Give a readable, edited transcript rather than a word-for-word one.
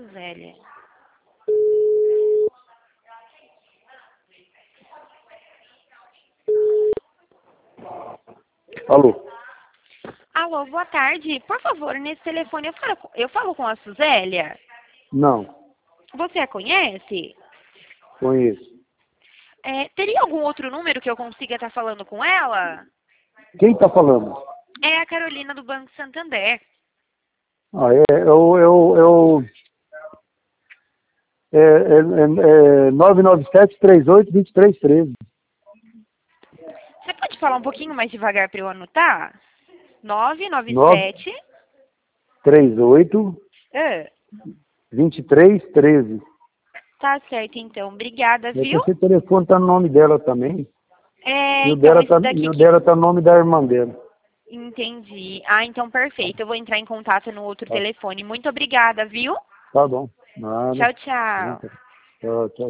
Susélia. Alô? Alô, boa tarde. Por favor, nesse telefone eu falo com a Susélia? Não, Você a conhece? conheço. Teria algum outro número que eu consiga estar falando com ela? Quem está falando? É a Carolina do Banco Santander. Ah, é 997-38-2313. Você pode falar um pouquinho mais devagar para eu anotar? 997. 938-2313. Tá certo, então. Obrigada, viu? Esse telefone está no nome dela também. E o Então, dela esse está daqui no que... nome da irmã dela. Entendi. Ah, então perfeito. Eu vou entrar em contato no outro Tá, telefone. Muito obrigada, viu? tá bom. Nada. Tchau, tchau. Tchau, tchau.